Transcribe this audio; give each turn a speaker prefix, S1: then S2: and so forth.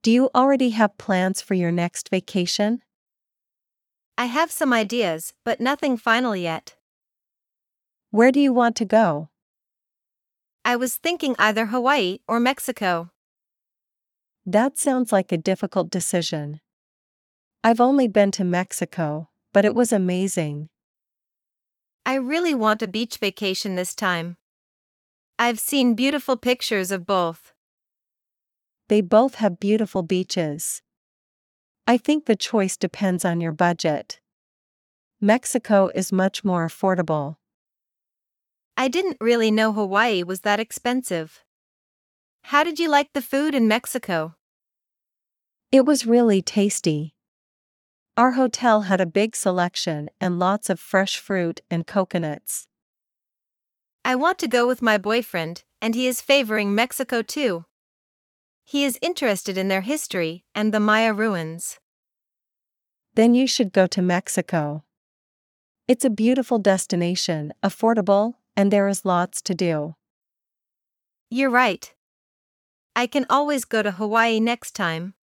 S1: Do you already have plans for your next vacation?
S2: I have some ideas, but nothing final yet.
S1: Where do you want to go?
S2: I was thinking either Hawaii or Mexico.
S1: That sounds like a difficult decision. I've only been to Mexico, but it was amazing.
S2: I really want a beach vacation this time. I've seen beautiful pictures of both.
S1: They both have beautiful beaches. I think the choice depends on your budget. Mexico is much more affordable.
S2: I didn't really know Hawaii was that expensive. How did you like the food in Mexico?
S1: It was really tasty. Our hotel had a big selection and lots of fresh fruit and coconuts.
S2: I want to go with my boyfriend, and he is favoring Mexico too. He is interested in their history and the Maya ruins.
S1: Then you should go to Mexico. It's a beautiful destination, affordable, and there is lots to do.
S2: You're right. I can always go to Hawaii next time.